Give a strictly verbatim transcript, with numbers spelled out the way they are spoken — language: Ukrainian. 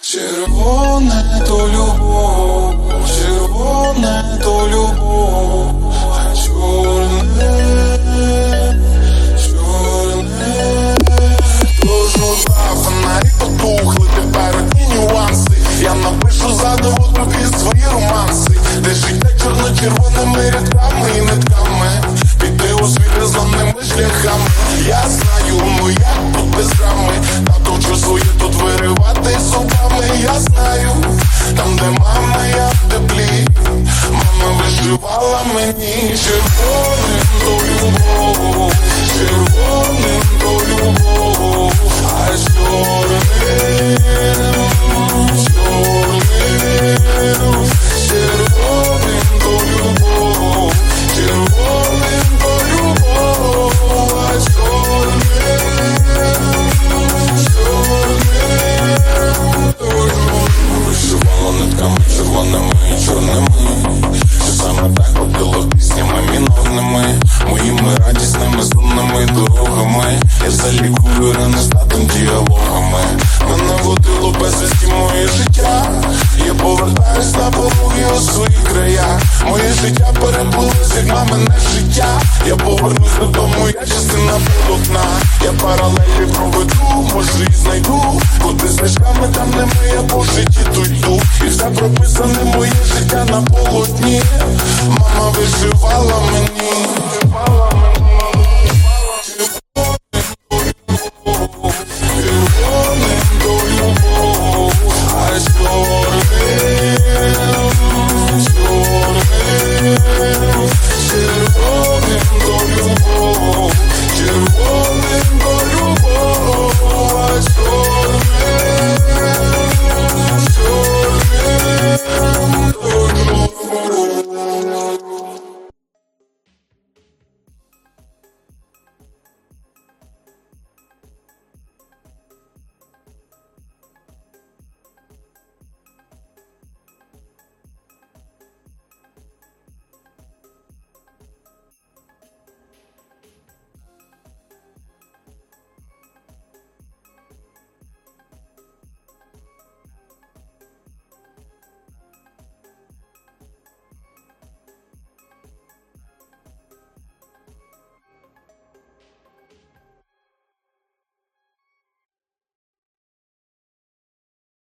Червоне то любов, червоне то любов, а чорне, чорне то журба. Фонарі потухли, тепер одні нюанси. Я напишу заново тобі свої романси, де життя чорно-червоними рядками і нитками, піти у світ різними шляхами. Я знаю, ну як тут без драми, та тут часу є тут виривати зубами. Я знаю, там де мама, я в теплі, мама вишивала мені червоним то любов, червоним то любов, а чорним, чорним, червоним то любов, червоним то любов, а чорним, чорним то любов. Вишивала нитками червоними і чорними, що саме так ходило піснями мінорними, моїми радісними сумними дорогами. Я залікую рани статом діалогами. Мене водило безвісті моє життя, я повертаюсь на пологи у свої края. Моє життя переплилось, як на мене життя. Я повернусь додому, я частина полотна. Я паралелі проведу, може і знайду, куди стежками там не ми, я по житті тут йду. І все прописане моє життя на полотні, мама вишивала мені.